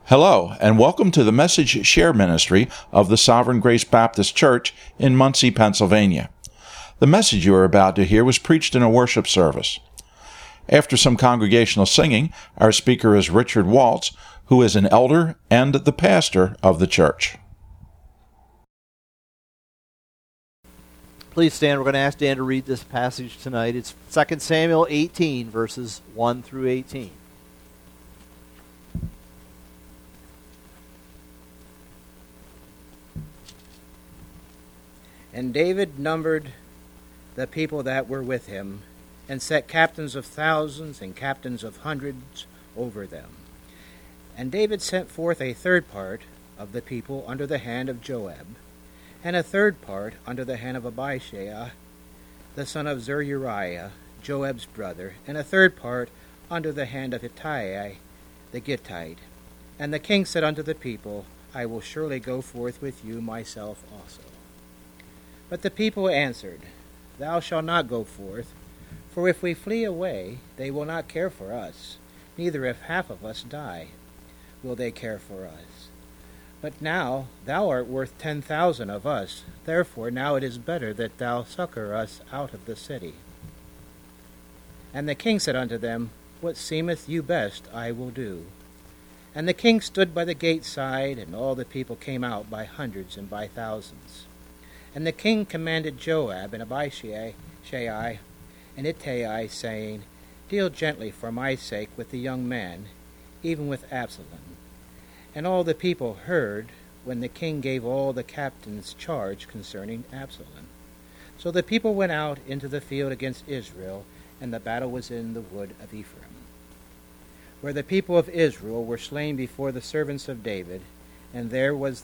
Hello, and welcome to the Message Share Ministry of the Sovereign Grace Baptist Church in Muncie, Pennsylvania. The message you are about to hear was preached in a worship service. After some congregational singing, our speaker is Richard Waltz, who is an elder and the pastor of the church. Please stand. We're going to ask Dan to read this passage tonight. It's 2 Samuel 18, verses 1 through 18. And David numbered the people that were with him, and set captains of thousands and captains of hundreds over them. And David sent forth a third part of the people under the hand of Joab, and a third part under the hand of Abishai, the son of Zeruiah, Joab's brother, and a third part under the hand of Ittai the Gittite. And the king said unto the people, I will surely go forth with you myself also. But the people answered, Thou shalt not go forth, for if we flee away, they will not care for us, neither if half of us die, will they care for us. But now thou art worth 10,000 of us, therefore now it is better that thou succor us out of the city. And the king said unto them, What seemeth you best I will do. And the king stood by the gate side, and all the people came out by hundreds and by thousands. And the king commanded Joab and Abishai and Ittai, saying, Deal gently for my sake with the young man, even with Absalom. And all the people heard when the king gave all the captains charge concerning Absalom. So the people went out into the field against Israel, and the battle was in the wood of Ephraim, where the people of Israel were slain before the servants of David, and there was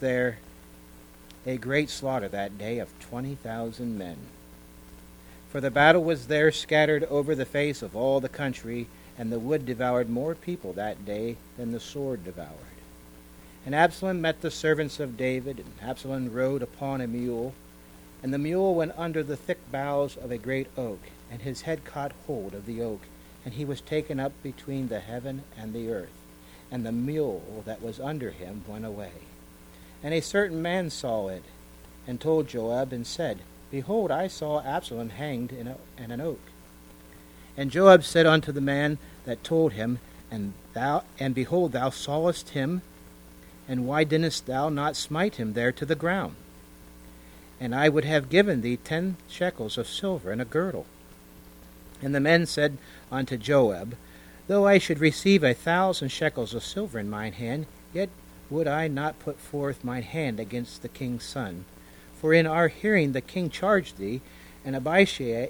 a great slaughter that day of 20,000 men. For the battle was there scattered over the face of all the country, and the wood devoured more people that day than the sword devoured. And Absalom met the servants of David, and Absalom rode upon a mule, and the mule went under the thick boughs of a great oak, and his head caught hold of the oak, and he was taken up between the heaven and the earth, and the mule that was under him went away. And a certain man saw it, and told Joab, and said, Behold, I saw Absalom hanged in an oak. And Joab said unto the man that told him, And behold, thou sawest him, and why didst thou not smite him there to the ground? And I would have given thee 10 shekels of silver and a girdle. And the men said unto Joab, Though I should receive 1,000 shekels of silver in mine hand, yet would I not put forth mine hand against the king's son. For in our hearing the king charged thee, and Abishai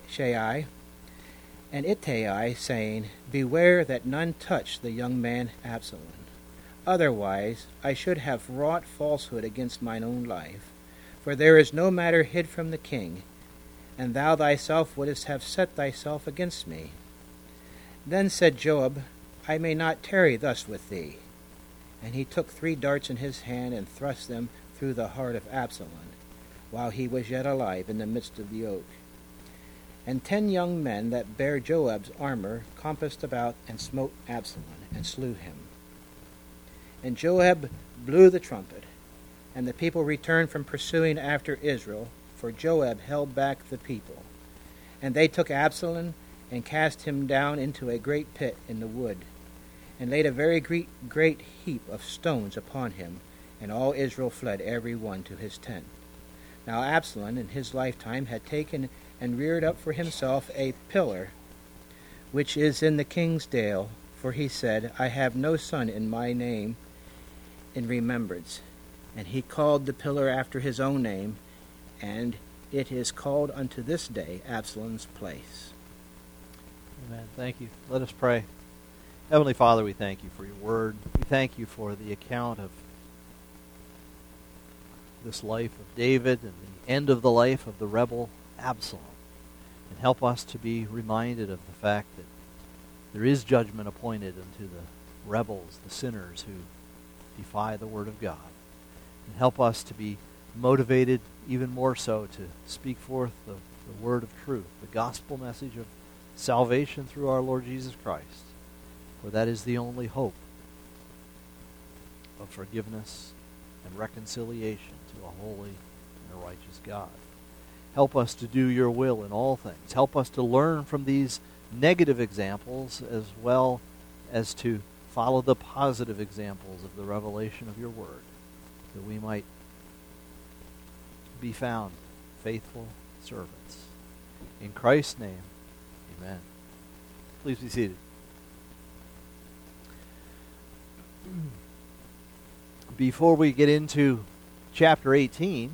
and Ittai, saying, Beware that none touch the young man Absalom. Otherwise I should have wrought falsehood against mine own life. For there is no matter hid from the king, and thou thyself wouldest have set thyself against me. Then said Joab, I may not tarry thus with thee. And he took 3 darts in his hand, and thrust them through the heart of Absalom, while he was yet alive in the midst of the oak. And 10 young men that bare Joab's armor compassed about, and smote Absalom, and slew him. And Joab blew the trumpet, and the people returned from pursuing after Israel, for Joab held back the people. And they took Absalom, and cast him down into a great pit in the wood, and laid a very great heap of stones upon him, and all Israel fled every one to his tent. Now Absalom in his lifetime had taken and reared up for himself a pillar, which is in the king's dale, for he said, I have no son in my name in remembrance. And he called the pillar after his own name, and it is called unto this day Absalom's place. Amen. Thank you. Let us pray. Heavenly Father, we thank you for your word. We thank you for the account of this life of David and the end of the life of the rebel Absalom. And help us to be reminded of the fact that there is judgment appointed unto the rebels, the sinners who defy the word of God. And help us to be motivated even more so to speak forth the word of truth, the gospel message of salvation through our Lord Jesus Christ. For that is the only hope of forgiveness and reconciliation to a holy and a righteous God. Help us to do your will in all things. Help us to learn from these negative examples as well as to follow the positive examples of the revelation of your word, that we might be found faithful servants. In Christ's name, amen. Please be seated. Before we get into chapter 18,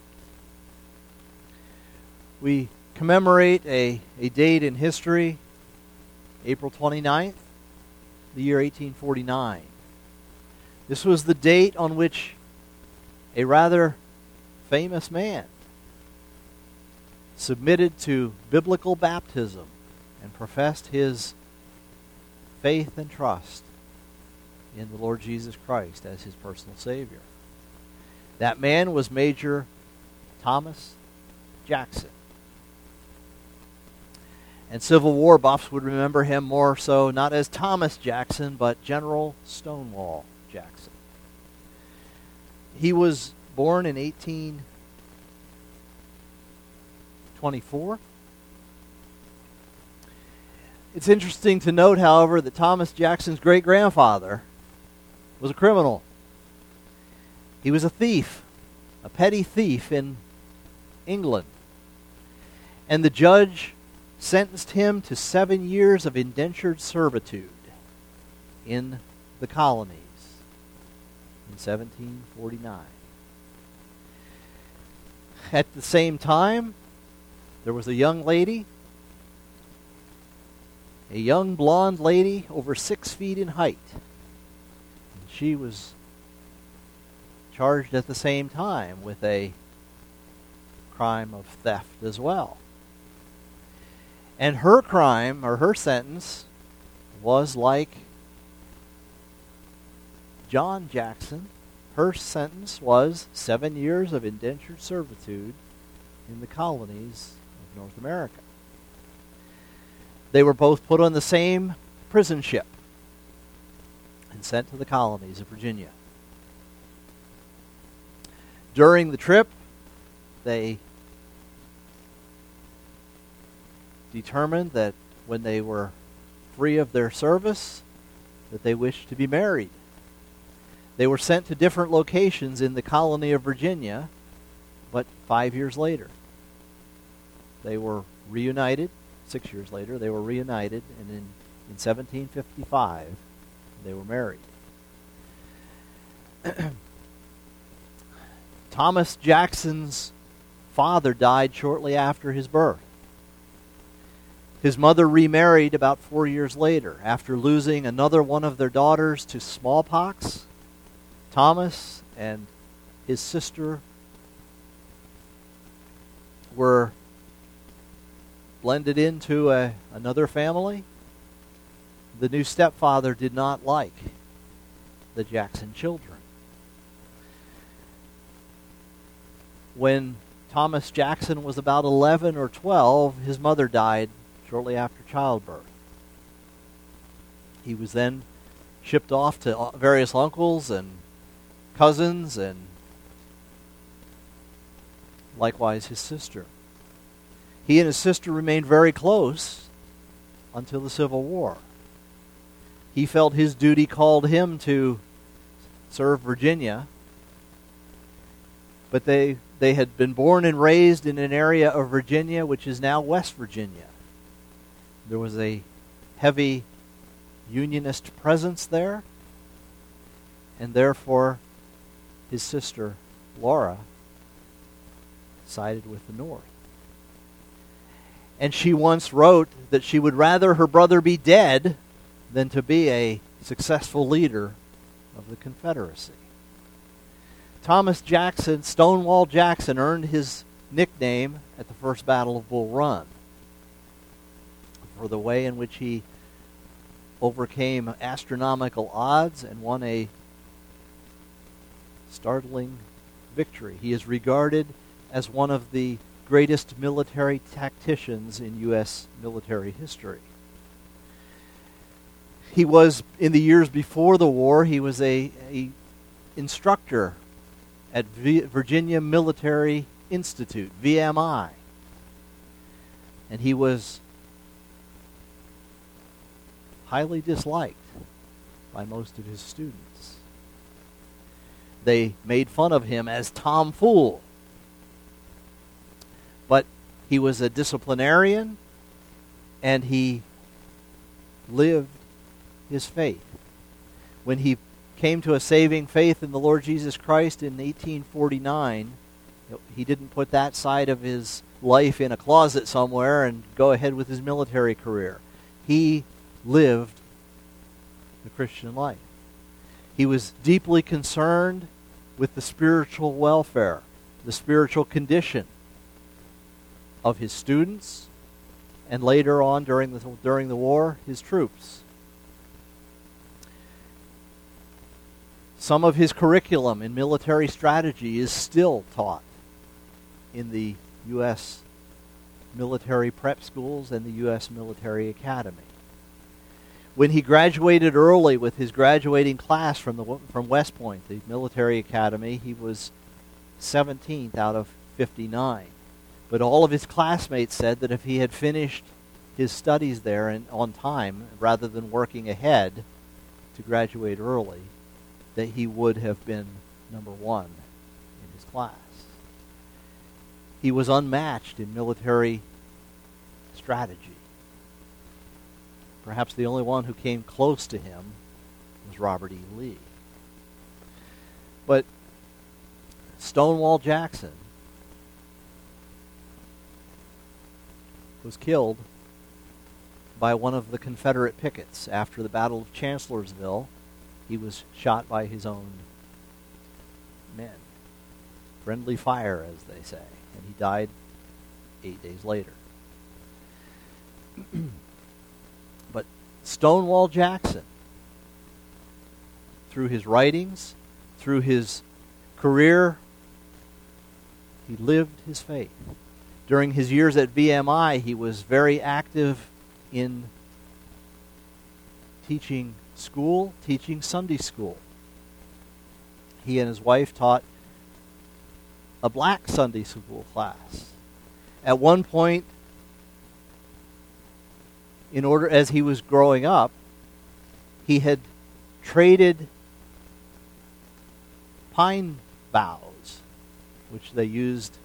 we commemorate a date in history, April 29th, the year 1849. This was the date on which a rather famous man submitted to biblical baptism and professed his faith and trust in the Lord Jesus Christ as his personal Savior. That man was Major Thomas Jackson. And Civil War buffs would remember him more so not as Thomas Jackson, but General Stonewall Jackson. He was born in 1824. It's interesting to note, however, that Thomas Jackson's great-grandfather was a criminal. He was a thief, a petty thief in England. And the judge sentenced him to 7 years of indentured servitude in the colonies in 1749. At the same time, there was a young lady, a young blonde lady over 6 feet in height. And she was charged at the same time with a crime of theft as well. And her crime, or her sentence, was like John Jackson. Her sentence was 7 years of indentured servitude in the colonies of North America. They were both put on the same prison ship and sent to the colonies of Virginia. During the trip, they determined that when they were free of their service, that they wished to be married. They were sent to different locations in the colony of Virginia, but 5 years later, they were reunited. 6 years later, they were reunited, and in 1755, they were married. Thomas Jackson's father died shortly after his birth. His mother remarried about 4 years later. After losing another one of their daughters to smallpox, Thomas and his sister were blended into another family. The new stepfather did not like the Jackson children. When Thomas Jackson was about 11 or 12, his mother died shortly after childbirth. He was then shipped off to various uncles and cousins, and likewise his sister. He and his sister remained very close until the Civil War. He felt his duty called him to serve Virginia, but they had been born and raised in an area of Virginia which is now West Virginia. There was a heavy Unionist presence there, and therefore his sister, Laura, sided with the North. And she once wrote that she would rather her brother be dead than to be a successful leader of the Confederacy. Thomas Jackson, Stonewall Jackson, earned his nickname at the First Battle of Bull Run for the way in which he overcame astronomical odds and won a startling victory. He is regarded as one of the greatest military tacticians in U.S. military history. He was, in the years before the war, he was a instructor at Virginia Military Institute, VMI. And he was highly disliked by most of his students. They made fun of him as Tom Fool. But he was a disciplinarian, and he lived his faith. When he came to a saving faith in the Lord Jesus Christ in 1849, he didn't put that side of his life in a closet somewhere and go ahead with his military career. He lived the Christian life. He was deeply concerned with the spiritual welfare, the spiritual condition of his students, and later on during the war, his troops. Some of his curriculum in military strategy is still taught in the U.S. military prep schools and the U.S. military academy. When he graduated early with his graduating class from West Point, the military academy, he was 17th out of 59. But all of his classmates said that if he had finished his studies there on time, rather than working ahead to graduate early, that he would have been number one in his class. He was unmatched in military strategy. Perhaps the only one who came close to him was Robert E. Lee. But Stonewall Jackson was killed by one of the Confederate pickets after the Battle of Chancellorsville. He was shot by his own men. Friendly fire, as they say. And he died 8 days later. But Stonewall Jackson, through his writings, through his career, he lived his faith. During his years at VMI, he was very active in teaching school, teaching Sunday school. He and his wife taught a black Sunday school class. At one point, as he was growing up, he had traded pine boughs, which they used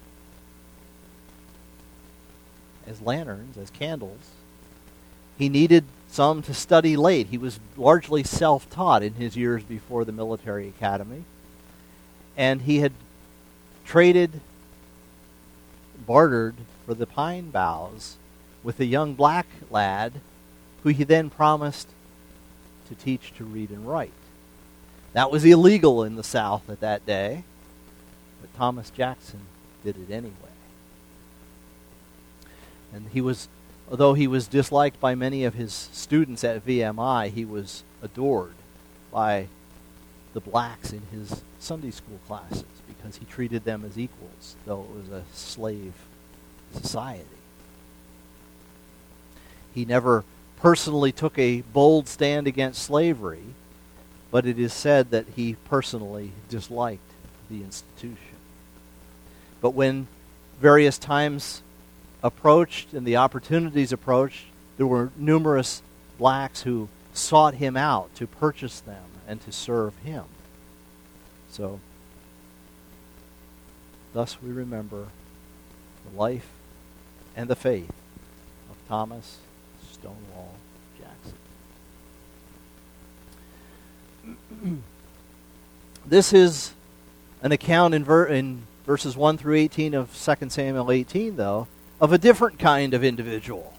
as lanterns, as candles. He needed some to study late. He was largely self-taught in his years before the military academy. And he had bartered for the pine boughs with a young black lad who he then promised to teach to read and write. That was illegal in the South at that day, but Thomas Jackson did it anyway. And although he was disliked by many of his students at VMI, he was adored by the blacks in his Sunday school classes because he treated them as equals, though it was a slave society. He never personally took a bold stand against slavery, but it is said that he personally disliked the institution. But when various times approached and the opportunities approached, there were numerous blacks who sought him out to purchase them and to serve him. So, thus we remember the life and the faith of Thomas Stonewall Jackson. This is an account in verses 1 through 18 of 2 Samuel 18, though, of a different kind of individual.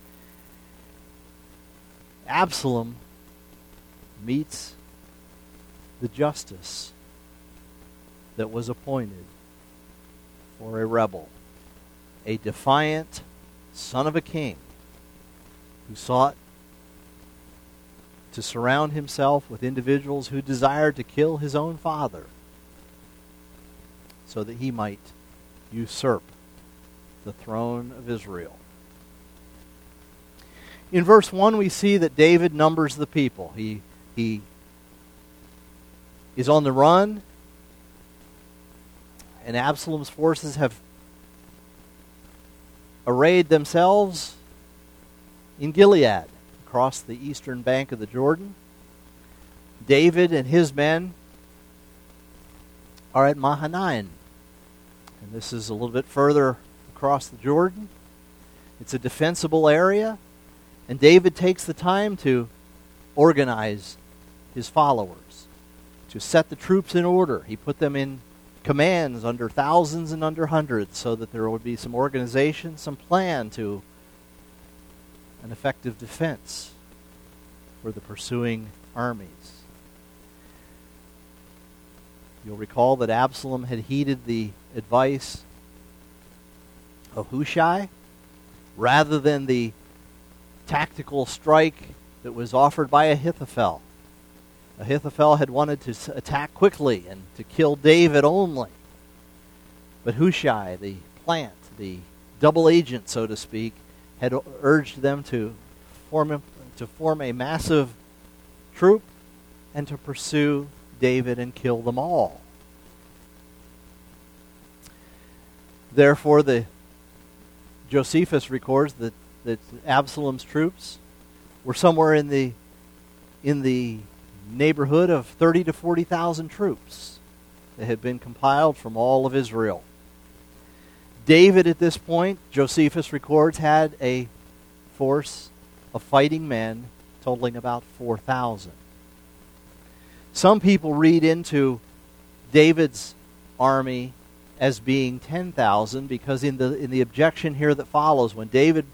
Absalom meets the justice that was appointed for a rebel, a defiant son of a king who sought to surround himself with individuals who desired to kill his own father so that he might usurp the throne of Israel. In verse 1 we see that David numbers the people. He is on the run, and Absalom's forces have arrayed themselves in Gilead, across the eastern bank of the Jordan. David and his men are at Mahanaim, and this is a little bit further across the Jordan. It's a defensible area, and David takes the time to organize his followers, to set the troops in order. He put them in commands under thousands and under hundreds so that there would be some organization, some plan to an effective defense for the pursuing armies. You'll recall that Absalom had heeded the advice of Hushai rather than the tactical strike that was offered by Ahithophel. Ahithophel had wanted to attack quickly and to kill David only. But Hushai, the plant, the double agent, so to speak, had urged them to form a massive troop and to pursue David and kill them all. Therefore, Josephus records that Absalom's troops were somewhere in the neighborhood of 30 to 40,000 troops that had been compiled from all of Israel. David, at this point, Josephus records, had a force of fighting men totaling about 4,000. Some people read into David's army as being 10,000 because in the objection here that follows, when David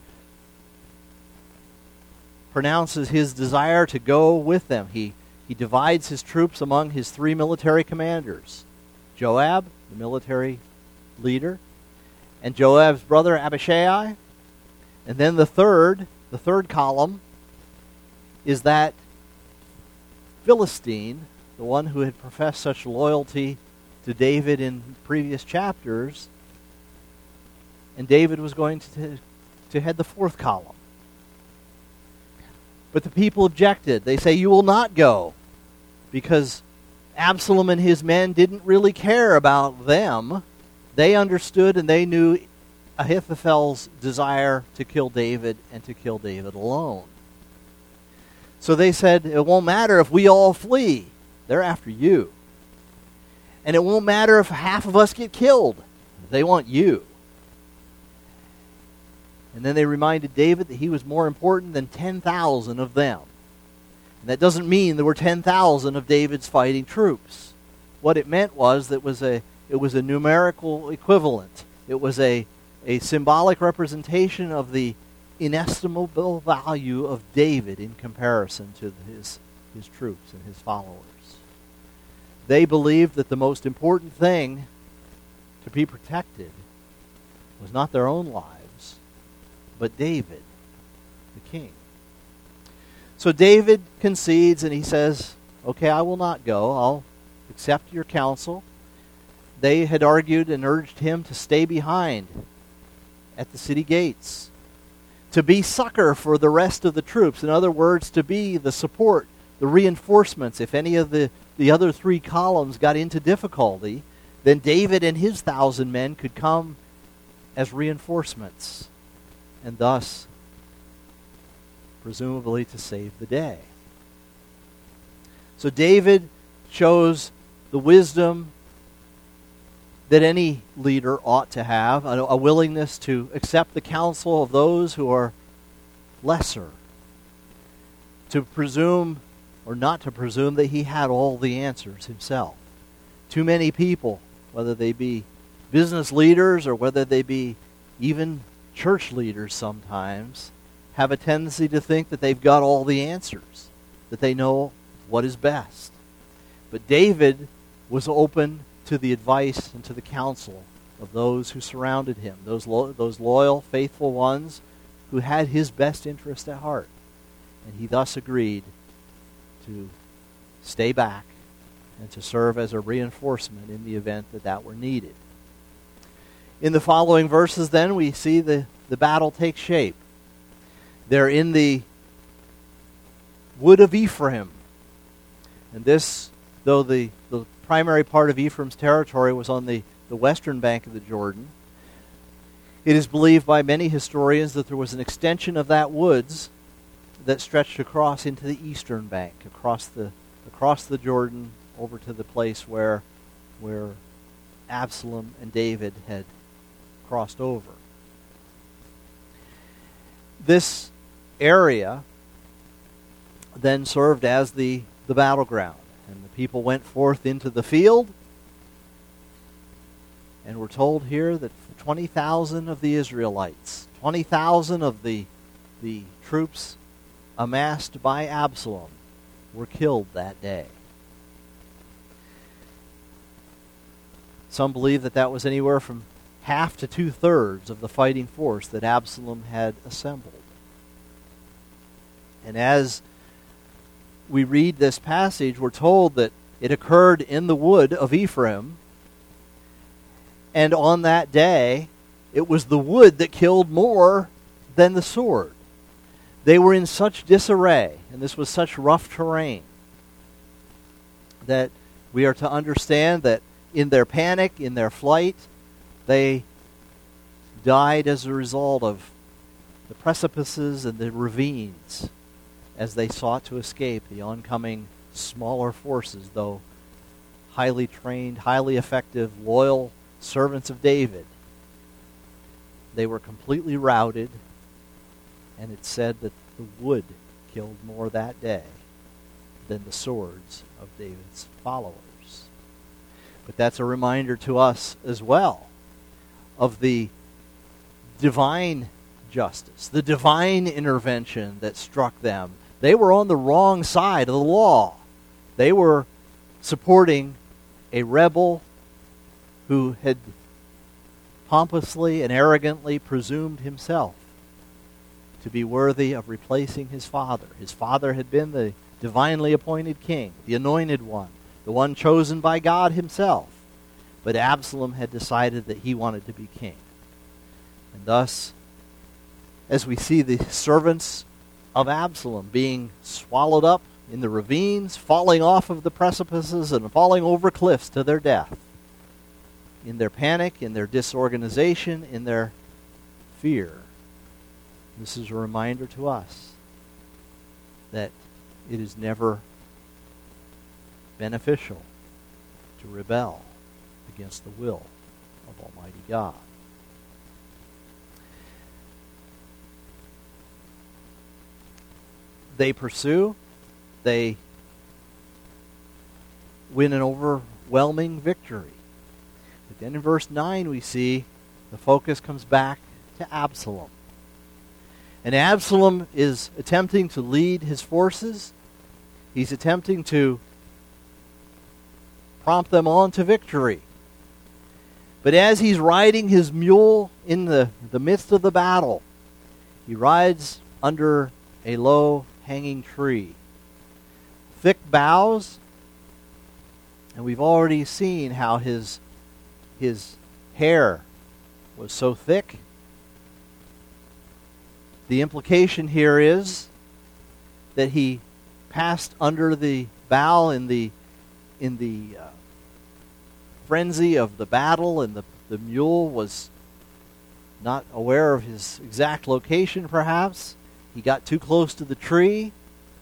pronounces his desire to go with them, he divides his troops among his three military commanders: Joab, the military leader, and Joab's brother Abishai. And then the third column is that Philistine, the one who had professed such loyalty to David in previous chapters, and David was going to head the fourth column. But the people objected. They say, "You will not go," because Absalom and his men didn't really care about them. They understood and they knew Ahithophel's desire to kill David and to kill David alone. So they said, "It won't matter if we all flee. They're after you. And it won't matter if half of us get killed. They want you." And then they reminded David that he was more important than 10,000 of them. And that doesn't mean there were 10,000 of David's fighting troops. What it meant was that it was a numerical equivalent. It was a symbolic representation of the inestimable value of David in comparison to his troops and his followers. They believed that the most important thing to be protected was not their own lives, but David, the king. So David concedes and he says, "Okay, I will not go. I'll accept your counsel." They had argued and urged him to stay behind at the city gates, to be succor for the rest of the troops. In other words, to be the support, the reinforcements. If any of the other three columns got into difficulty, then David and his 1,000 men could come as reinforcements, and thus, presumably, to save the day. So David shows the wisdom that any leader ought to have, a willingness to accept the counsel of those who are lesser, to presume or not to presume that he had all the answers himself. Too many people, whether they be business leaders or whether they be even church leaders sometimes, have a tendency to think that they've got all the answers, that they know what is best. But David was open to the advice and to the counsel of those who surrounded him, those loyal, faithful ones who had his best interest at heart. And he thus agreed to stay back and to serve as a reinforcement in the event that were needed. In the following verses, then, we see the battle take shape. They're in the wood of Ephraim. And this, though the primary part of Ephraim's territory was on the western bank of the Jordan. It is believed by many historians that there was an extension of that woods that stretched across into the eastern bank, across the Jordan over to the place where Absalom and David had crossed over. This area then served as the battleground, and the people went forth into the field, and we're told here that 20,000 of the Israelites, 20,000 of the troops amassed by Absalom were killed that day. Some believe that that was anywhere from half to two-thirds of the fighting force that Absalom had assembled. And as we read this passage, we're told that it occurred in the wood of Ephraim, and on that day, it was the wood that killed more than the sword. They were in such disarray, and this was such rough terrain, that we are to understand that in their panic, in their flight, they died as a result of the precipices and the ravines as they sought to escape the oncoming smaller forces, though highly trained, highly effective, loyal servants of David. They were completely routed, and it said that the wood killed more that day than the swords of David's followers. But that's a reminder to us as well of the divine justice, the divine intervention that struck them. They were on the wrong side of the law. They were supporting a rebel who had pompously and arrogantly presumed himself to be worthy of replacing his father. His father had been the divinely appointed king, the anointed one, the one chosen by God himself. But Absalom had decided that he wanted to be king. And thus, as we see the servants of Absalom being swallowed up in the ravines, falling off of the precipices and falling over cliffs to their death, in their panic, in their disorganization, in their fear, this is a reminder to us that it is never beneficial to rebel against the will of Almighty God. They pursue, they win an overwhelming victory. But then in verse 9 we see the focus comes back to Absalom. And Absalom is attempting to lead his forces. He's attempting to prompt them on to victory. But as he's riding his mule in the midst of the battle, he rides under a low hanging tree. Thick boughs, and we've already seen how his hair was so thick. The implication here is that he passed under the bough in the frenzy of the battle, and the mule was not aware of his exact location, perhaps. He got too close to the tree,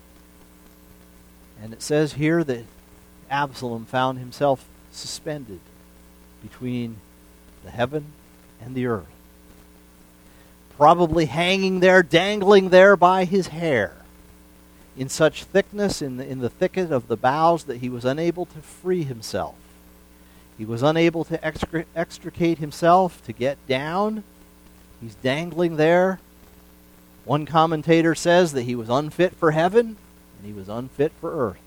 and it says here that Absalom found himself suspended between the heaven and the earth, probably hanging there, dangling there by his hair, in such thickness in the thicket of the boughs that he was unable to free himself. He was unable to extricate himself, to get down. He's dangling there. One commentator says that he was unfit for heaven and he was unfit for earth.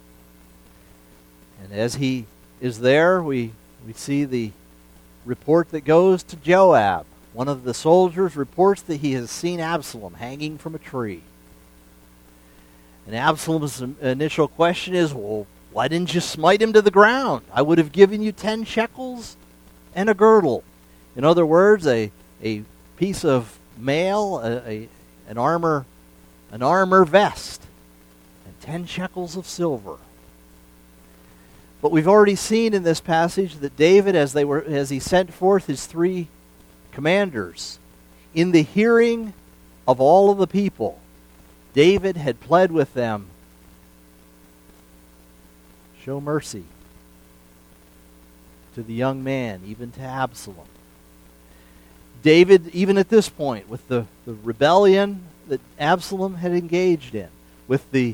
And as he is there, we see the report that goes to Joab. One of the soldiers reports that he has seen Absalom hanging from a tree. And Absalom's initial question is, well, why didn't you smite him to the ground? I would have given you 10 shekels and a girdle. In other words, a piece of mail, an armor vest, and 10 shekels of silver. But we've already seen in this passage that David, as he sent forth his 3 commanders, in the hearing of all of the people, David had pled with them, show mercy to the young man, even to Absalom. David, even at this point, with the rebellion that Absalom had engaged in, with the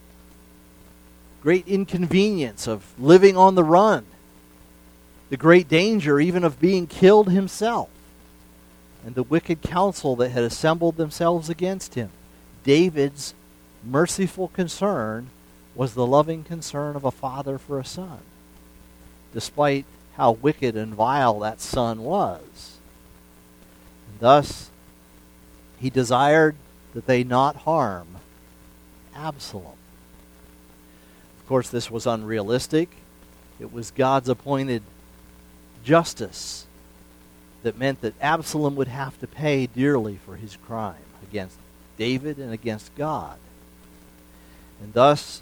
great inconvenience of living on the run, the great danger even of being killed himself, and the wicked counsel that had assembled themselves against him, David's merciful concern was the loving concern of a father for a son, despite how wicked and vile that son was. And thus, he desired that they not harm Absalom. Of course, this was unrealistic. It was God's appointed justice that meant that Absalom would have to pay dearly for his crime against David and against God. And thus,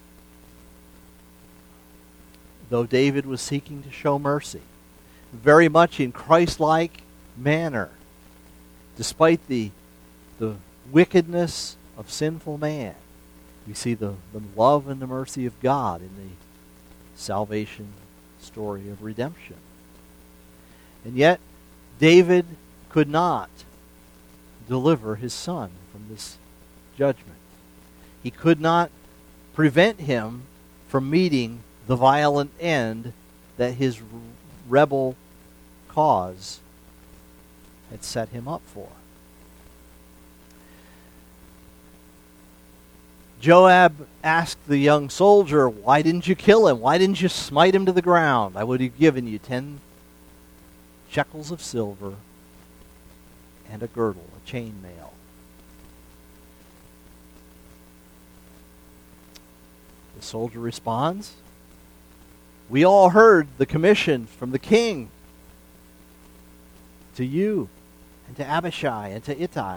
though David was seeking to show mercy, very much in Christ-like manner, despite the wickedness of sinful man, we see the love and the mercy of God in the salvation story of redemption. And yet, David could not deliver his son from this judgment. He could not prevent him from meeting the violent end that his rebel cause had set him up for. Joab asked the young soldier, "Why didn't you kill him? Why didn't you smite him to the ground? I would have given you 10 shekels of silver and a girdle, a chainmail." The soldier responds, "We all heard the commission from the king to you and to Abishai and to Ittai.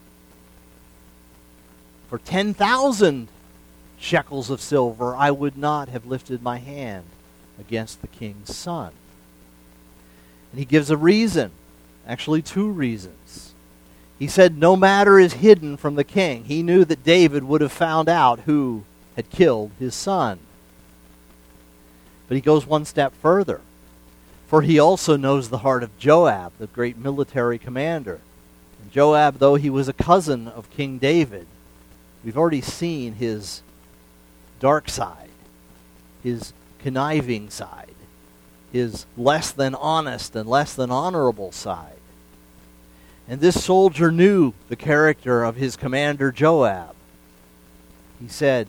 For 10,000 shekels of silver, I would not have lifted my hand against the king's son." And he gives a reason, actually 2 reasons. He said no matter is hidden from the king. He knew that David would have found out who had killed his son. But he goes one step further. For he also knows the heart of Joab, the great military commander. And Joab, though he was a cousin of King David, we've already seen his dark side, his conniving side, his less than honest and less than honorable side. And this soldier knew the character of his commander Joab. He said,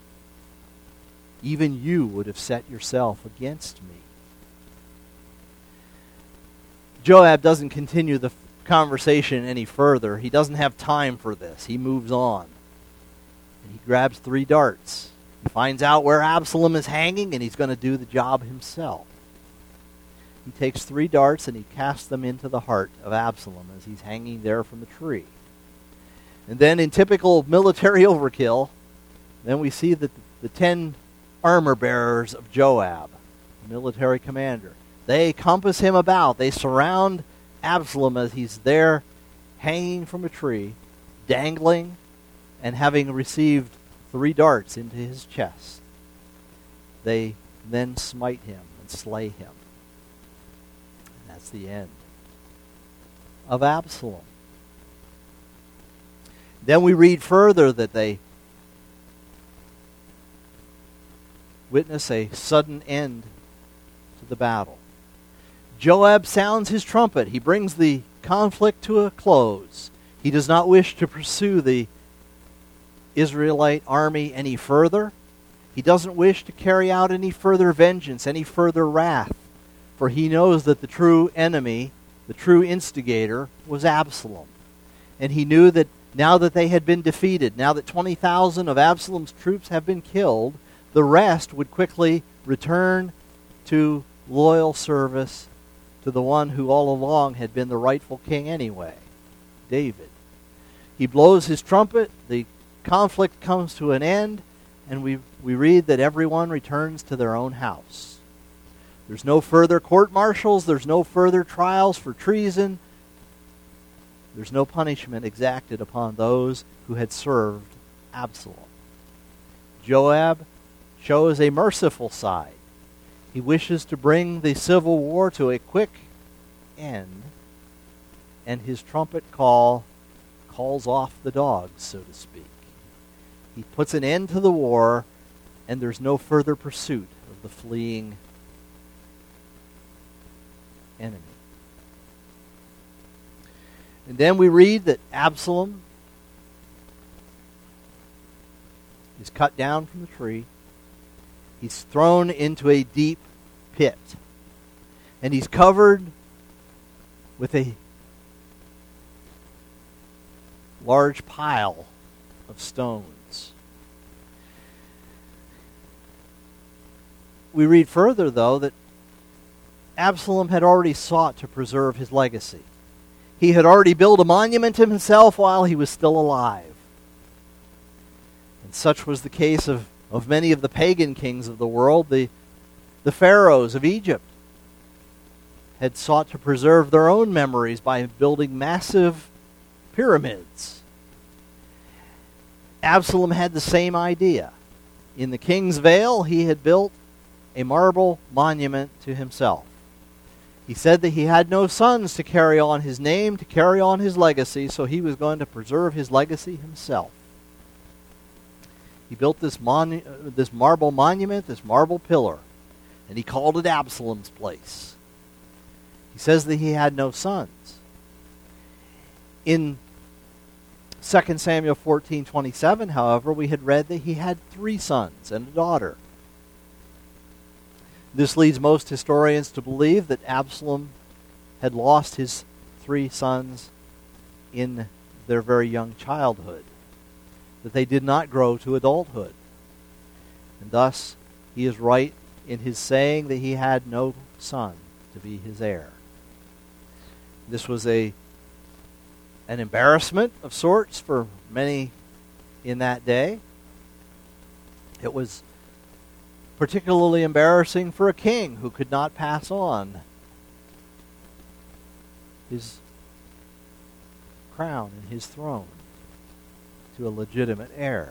"Even you would have set yourself against me." Joab doesn't continue the conversation any further. He doesn't have time for this. He moves on. And he grabs 3 darts. He finds out where Absalom is hanging, and he's going to do the job himself. He takes 3 darts and he casts them into the heart of Absalom as he's hanging there from the tree. And then in typical military overkill, then we see that the 10 armor bearers of Joab, the military commander, they compass him about. They surround Absalom as he's there hanging from a tree, dangling, and having received 3 darts into his chest. They then smite him and slay him. And that's the end of Absalom. Then we read further that they witness a sudden end to the battle. Joab sounds his trumpet. He brings the conflict to a close. He does not wish to pursue the Israelite army any further. He doesn't wish to carry out any further vengeance, any further wrath, for he knows that the true enemy, the true instigator, was Absalom. And he knew that now that they had been defeated, now that 20,000 of Absalom's troops have been killed, the rest would quickly return to loyal service to the one who all along had been the rightful king anyway, David. He blows his trumpet, the conflict comes to an end, and we read that everyone returns to their own house. There's no further court-martials. There's no further trials for treason. There's no punishment exacted upon those who had served Absalom. Joab shows a merciful side. He wishes to bring the civil war to a quick end, and his trumpet call calls off the dogs, so to speak. He puts an end to the war, and there's no further pursuit of the fleeing enemy. And then we read that Absalom is cut down from the tree. He's thrown into a deep pit. And he's covered with a large pile of stones. We read further, though, that Absalom had already sought to preserve his legacy. He had already built a monument to himself while he was still alive. And such was the case of many of the pagan kings of the world. The pharaohs of Egypt had sought to preserve their own memories by building massive pyramids. Absalom had the same idea. In the King's Vale, he had built a marble monument to himself. He said that he had no sons to carry on his name, to carry on his legacy, so he was going to preserve his legacy himself. He built this marble monument, this marble pillar, and he called it Absalom's place. He says that he had no sons. In 2 Samuel 14:27, however, we had read that he had 3 sons and a daughter. This leads most historians to believe that Absalom had lost his 3 sons in their very young childhood, that they did not grow to adulthood. And thus, he is right in his saying that he had no son to be his heir. This was an embarrassment of sorts for many in that day. It was particularly embarrassing for a king who could not pass on his crown and his throne to a legitimate heir.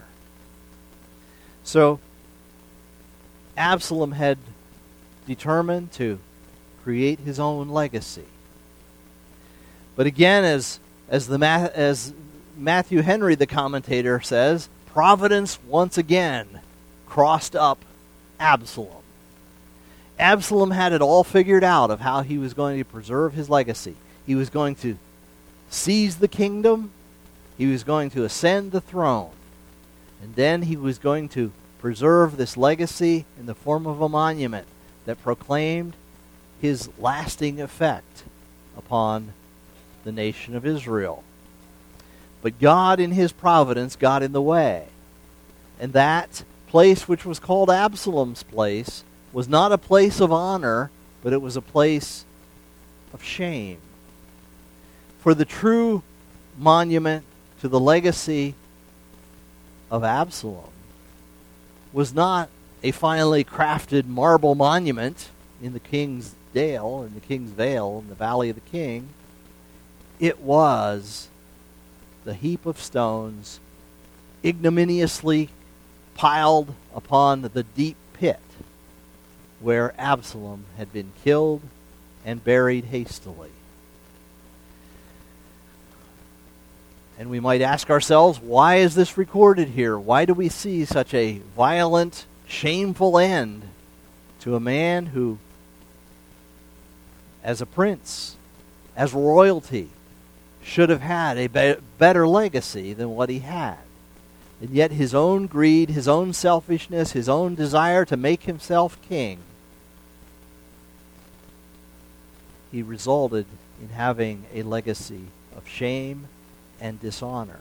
So Absalom had determined to create his own legacy. But again, as Matthew Henry, the commentator, says, Providence once again crossed up Absalom. Absalom had it all figured out of how he was going to preserve his legacy. He was going to seize the kingdom. He was going to ascend the throne. And then he was going to preserve this legacy in the form of a monument that proclaimed his lasting effect upon the nation of Israel. But God, in his providence, got in the way. And that place, which was called Absalom's place, was not a place of honor, but it was a place of shame. For the true monument to the legacy of Absalom was not a finely crafted marble monument in the King's Dale, in the King's Vale, in the Valley of the King. It was the heap of stones ignominiously piled upon the deep pit where Absalom had been killed and buried hastily. And we might ask ourselves, why is this recorded here? Why do we see such a violent, shameful end to a man who, as a prince, as royalty, should have had a better legacy than what he had? And yet his own greed, his own selfishness, his own desire to make himself king, he resulted in having a legacy of shame and dishonor.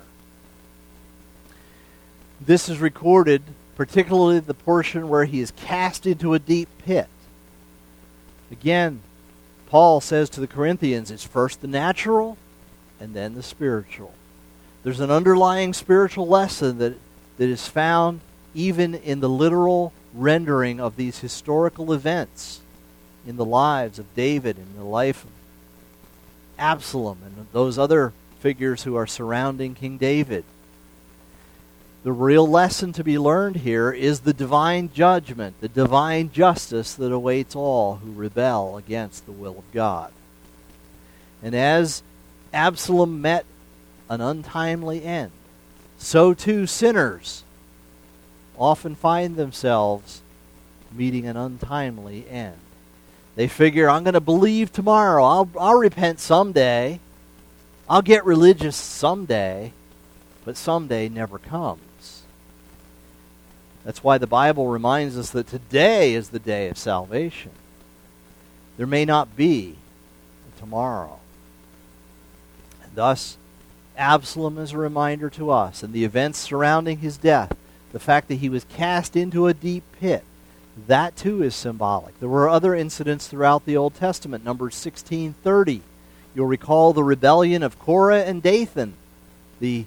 This is recorded, particularly the portion where he is cast into a deep pit. Again, Paul says to the Corinthians, it's first the natural and then the spiritual. There's an underlying spiritual lesson that is found even in the literal rendering of these historical events. in the lives of David, in the life of Absalom, and those other figures who are surrounding King David. The real lesson to be learned here is the divine judgment, the divine justice that awaits all who rebel against the will of God. And as Absalom met an untimely end, so too sinners often find themselves meeting an untimely end. They figure, I'm going to believe tomorrow. I'll repent someday. I'll get religious someday. But someday never comes. That's why the Bible reminds us that today is the day of salvation. There may not be a tomorrow. And thus, Absalom is a reminder to us, and the events surrounding his death, the fact that he was cast into a deep pit, that too is symbolic. There were other incidents throughout the Old Testament. Numbers 16:30. You'll recall the rebellion of Korah and Dathan, the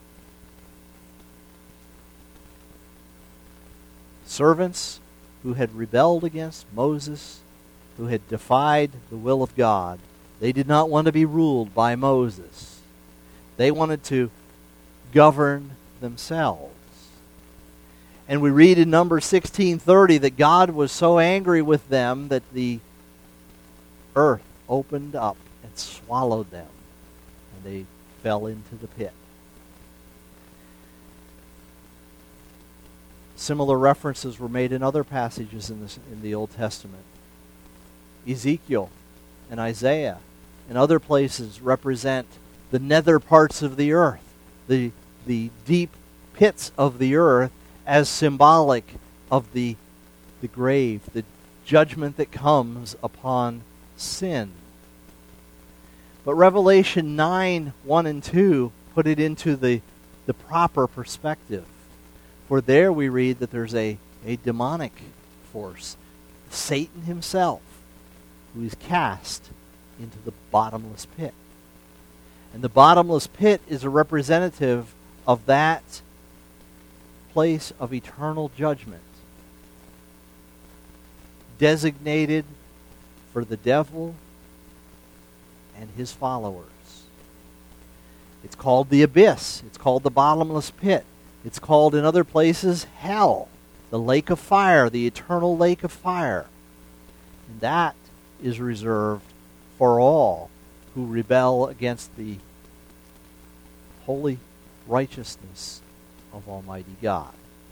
servants who had rebelled against Moses, who had defied the will of God. They did not want to be ruled by Moses. They wanted to govern themselves. And we read in Numbers 16:30 that God was so angry with them that the earth opened up and swallowed them, and they fell into the pit. Similar references were made in other passages in the Old Testament. Ezekiel and Isaiah and other places represent the nether parts of the earth, the deep pits of the earth, as symbolic of the grave, the judgment that comes upon sin. But Revelation 9:1 and 2 put it into the proper perspective. For there we read that there's a demonic force, Satan himself, who is cast into the bottomless pit. And the bottomless pit is a representative of that place of eternal judgment, designated for the devil and his followers. It's called the abyss. It's called the bottomless pit. It's called in other places hell, the lake of fire, the eternal lake of fire. And that is reserved for all who rebel against the holy righteousness of Almighty God.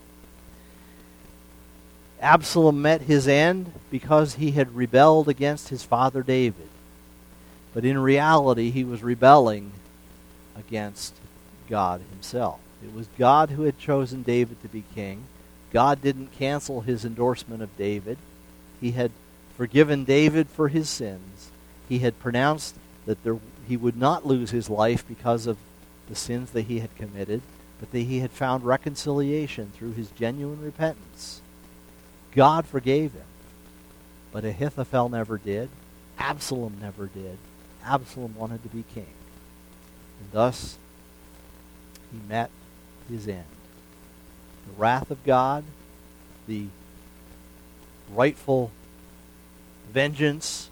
Absalom met his end because he had rebelled against his father David. But in reality, he was rebelling against God himself. It was God who had chosen David to be king. God didn't cancel his endorsement of David. He had forgiven David for his sins. He had pronounced that he would not lose his life because of the sins that he had committed, but that he had found reconciliation through his genuine repentance. God forgave him, but Ahithophel never did. Absalom never did. Absalom wanted to be king. And thus, he met his end. The wrath of God, the rightful vengeance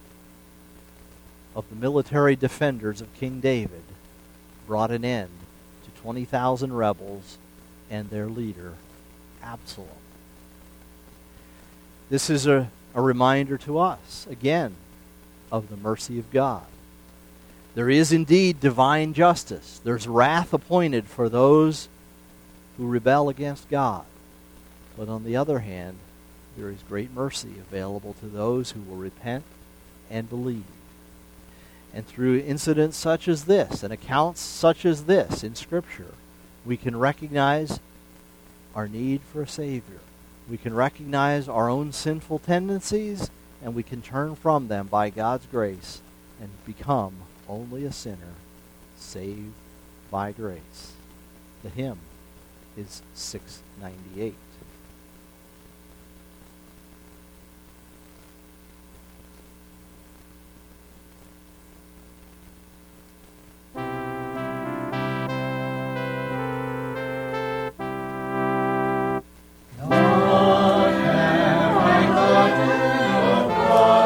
of the military defenders of King David brought an end to 20,000 rebels and their leader, Absalom. This is a reminder to us, again, of the mercy of God. There is indeed divine justice. There's wrath appointed for those who rebel against God. But on the other hand, there is great mercy available to those who will repent and believe. And through incidents such as this, and accounts such as this in Scripture, we can recognize our need for a Savior. We can recognize our own sinful tendencies, and we can turn from them by God's grace and become only a sinner saved by grace. The hymn is 698. What have I got to do?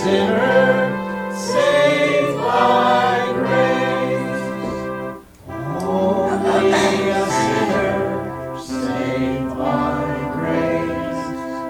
sinner saved by grace. Only a sinner saved by grace.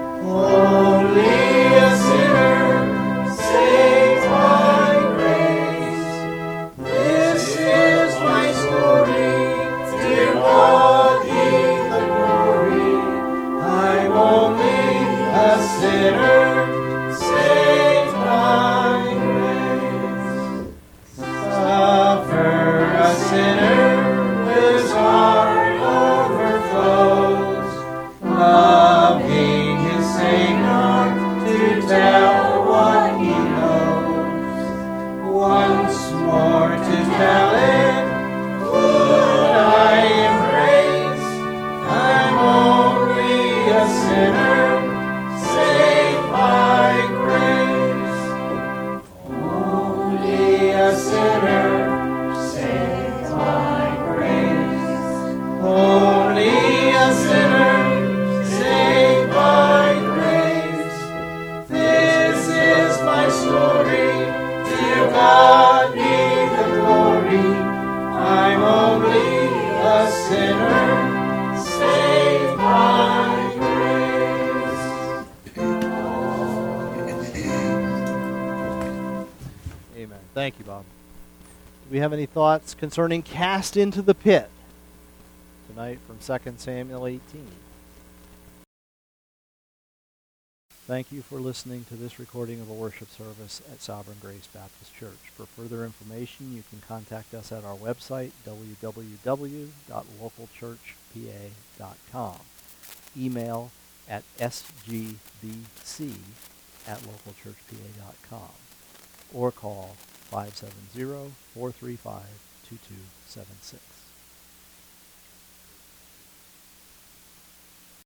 Only a sinner saved by grace. This is my story, dear God, be the glory. I'm only a sinner saved by grace. Suffer a sinner whose heart overflows, loving his Savior to tell what he knows. Once more to tell it, would I embrace? I'm only a sinner saved by grace. Only a sinner saved by grace. Only a sinner saved by grace. This is my story, dear God, be the glory. I'm only a sinner saved by grace. Amen. Thank you, Bob. Do we have any thoughts concerning cast into the pit tonight from 2 Samuel 18? Thank you for listening to this recording of a worship service at Sovereign Grace Baptist Church. For further information, you can contact us at our website, www.localchurchpa.com. Email at sgbbc@localchurchpa.com. Or call 570-435-2276.